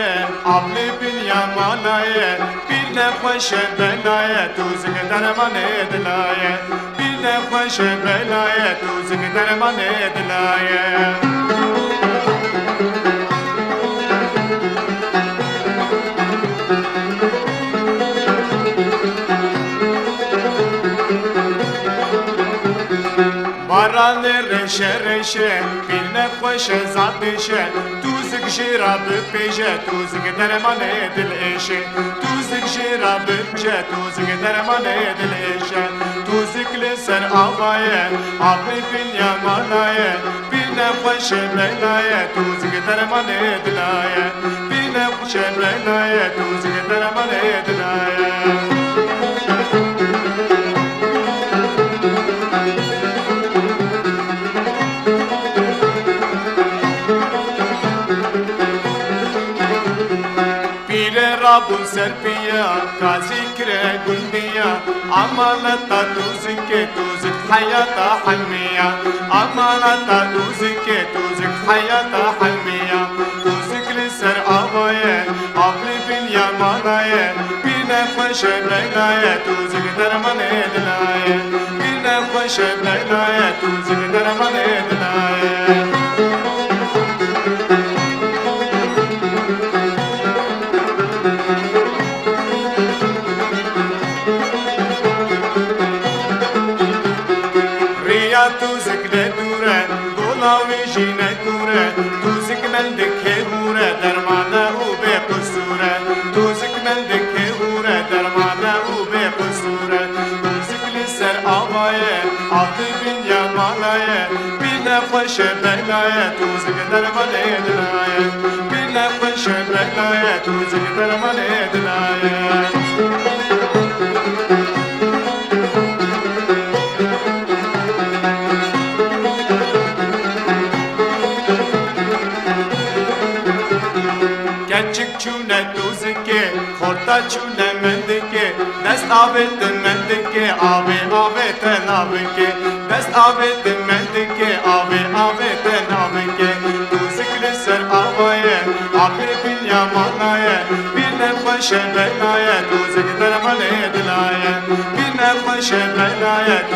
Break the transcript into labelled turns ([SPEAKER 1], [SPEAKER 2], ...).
[SPEAKER 1] مانایه آبلی بینیا مانایه بیر نخوش بلایه توزک درمان دلایه بیر نخوش بلایه توزک درمان دلایه باران رشه رشه بیر نخوش زادشه توزک جیرا بپیشه توزک درمان دل ایشه توزک جیرا بپیشه توزک درمان دل ایشه توزک لسر آوایه آبی بینیا مانایه بیر نخوش بلایه توزک درمان دلایه بیر نخوش بلایه توزک درمان دلایه رابو سرپیا کازی کرے گندیا امانتا توزک توزک حیاتا حلمیا امانتا توزک توزک حیاتا حلمیا توزک لسر آوائے آبلی بینیا مانائے بینا خوش بینائے توزک درمان دلائے بینا خوش بینائے توزک درمان دلائے توزک ندوره گلاوی جی نکوره توزک نلدکه هوره درمانه او به قصوره توزک نلدکه هوره درمانه او به قصوره توزک لسر آوائه آبی بینیا مانایه بینه خوش بلایه توزک درمانه دلایه بینه خوش بلایه توزک درمانه دلایه Küçük çune tuzike, horta çune mendike, dest avet mendike, ave avet navike, dest avet mendike, ave avet navike, tuzikli ser avaye, ave binya manaye, bine khosh belaye, tuzik dermane dilaye, bine khosh belaye,